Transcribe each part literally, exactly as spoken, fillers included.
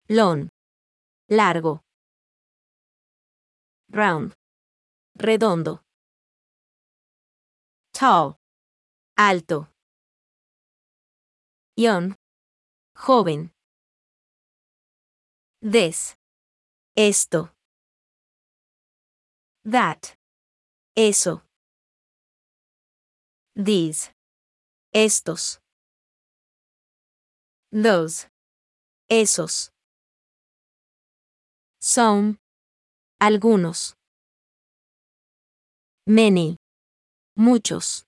Long. Largo. Round. Redondo. Tall. Alto. Young. Joven. This. Esto. That. Eso. These. Estos. Those. Esos. Some. Algunos. Many. Muchos.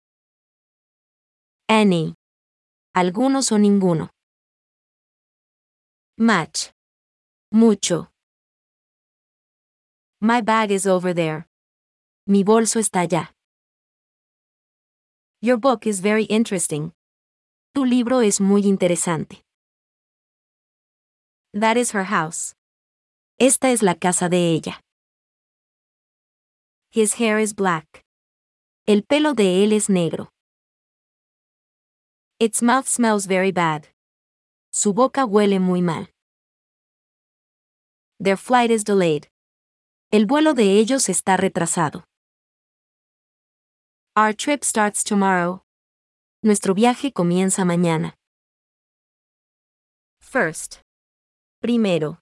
Any. Algunos o ninguno. Much. Mucho. My bag is over there. Mi bolso está allá. Your book is very interesting. Tu libro es muy interesante. That is her house. Esta es la casa de ella. His hair is black. El pelo de él es negro. Its mouth smells very bad. Su boca huele muy mal. Their flight is delayed. El vuelo de ellos está retrasado. Our trip starts tomorrow. Nuestro viaje comienza mañana. First. Primero.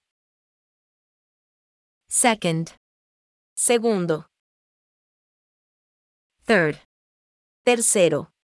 Second. Segundo. Third. Tercero.